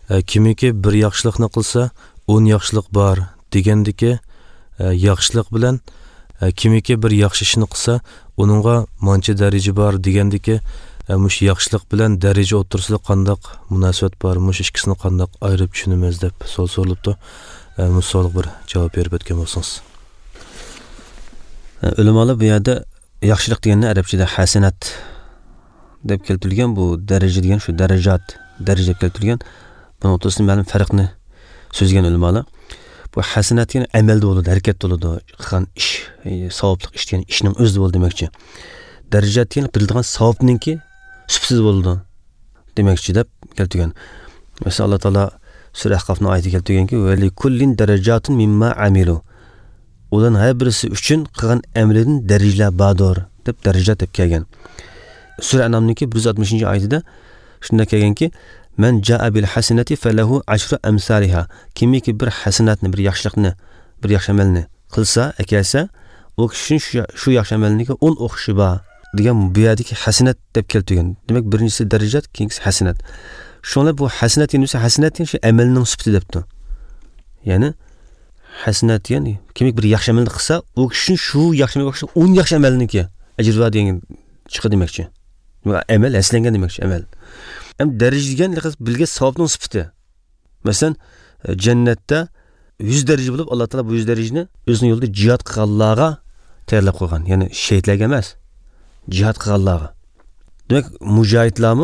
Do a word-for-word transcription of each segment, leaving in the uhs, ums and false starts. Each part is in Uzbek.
kimiki bir yaxshilikni qilsa o'n yaxshilik bor degandiki, yaxshilik bilan kimiki bir yaxshi ishni qilsa uningga mancha daraja bor degandiki, mush yaxshilik bilan daraja o'rtasida qandoq munosabat bor, mush ikkisini qandoq ayirib tushunamiz deb savol so'ralibdi. Musolliq bir javob berib o'tgan bo'lsangiz. Ulamolar bu yerda yaxshilik deganni arabchada hasanat deb keltirilgan, bu daraja degan shu darajat, daraja deb keltirilgan. Bunun o'rtasida ma'lum farqni so'zgan ulamolar. Bu hasanat degan amalda bo'ladi, harakatda bo'ladi, qilgan ish, savobli ish degan ishning o'zida bo'ladi demakchi. Darajat degan qilingan savobninki sufsiz bo'ladi demakchi deb keltirilgan. Masalan, Alloh taolo Sura Ahqofning oyatida keltirilganki, "Va li kullin darajatun mimma amilu." Ulan har birisi uchun qilgan amalidan darajalar bordir deb darajat deb kelgan. Sura An'amningki bir yuz oltmishinchi oyatida shunda kelganki, "Men jaa bil hasanati falahu ashru amsalha." Kimiki bir hasanatni, bir yaxshilikni, bir yaxshi amalni qilsa, akalsa, u kishi shu yaxshi amalniga o'n o'qishi bor degan bu yerdagi hasanat deb keltirilgan. Demak, birinchisi darajat, keyingisi hasanat. Shunlar bu hasanat desa, hasanat degan shu amalning sifati debdi. Ya'ni hasanat ya'ni kimik bir yaxshi amalni qilsa, u kishi shu yaxshi amalga o'xshab o'n yaxshi amalniki ajr va degan chiqadi demakchi. Amal aslangan demakchi, amal. Ham daraja degan bilgan savobning sifati. Masalan, jannatda yuz daraja bo'lib, Alloh taolo bu yuz darajani o'zining yo'lida jihad qilganlarga tayyorlab qo'ygan. Ya'ni shahidlarga emas, jihad qilganlarga. Demak, mujohidlarmi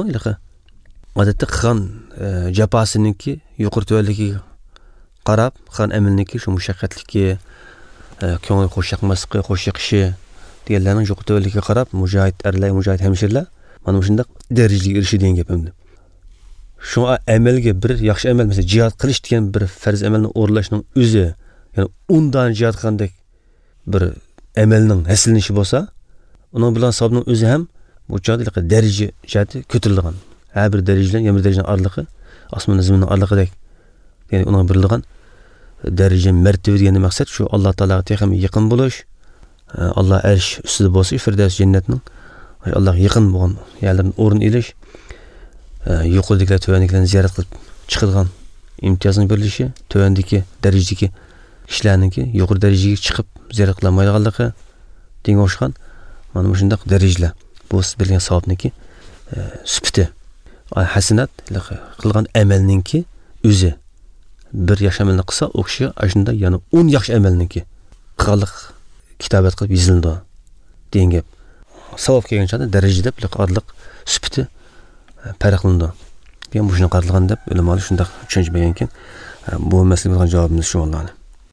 odatda qilgan jafosiniki, yuqori tuvanligiga qarab, qilgan amalniki shu mushaqqatligi, ko'ngil xo'shaqmasligi, xo'shiqishi deganlarning yuqori tuvanligiga qarab, mujohid erlar, mujohid hamshirlar mana shunday darajaga erishadi degan gapimdi. Shu amalga bir yaxshi amal, mesela jihad qilish degan bir farz amalni o'rlashning o'zi, ya'ni o'n dan jihad qilgandek bir amalning hasilinishi bo'lsa, uning bilan savobning o'zi ham bu chog'da daraja jihati ko'tarilgan. Har bir daraja bilan yana bir darajaning orlig'i, osmon zaminning orlig'idek, ya'ni uning birilgan daraja martaba degan maqsad shu Alloh taologa texam yaqin bo'lish, Alloh arsh ustida bo'lsa, Firdavs jannatning Alloh yaqin bo'lgan yerlardan o'rin olish, yuqoridagilar tuvandikilarni ziyorat qilib chiqilgan imtiyozning berilishi, tuvandiki darajadagi kishilarningki yuqori darajaga chiqib ziyorat qilolmaydiganligi degan o'xshagan mana shunday darajalar. Bu siz bilgan savobniki sifati. Hasanat qilgan amalninki o'zi bir yaxshi amalni qilsa, u kishi ashunda yana o'n yaxshi amalninki qilganlik kitobat qilib yozildi degan gap. Savob kelgan chog'da daraja deb liqorliq sifati farqlandi. Keyin bu shuni qaralgan deb ulamolar shunday tushuncha bergan ekan. Bu masala bilan javobimiz shu bo'ladi.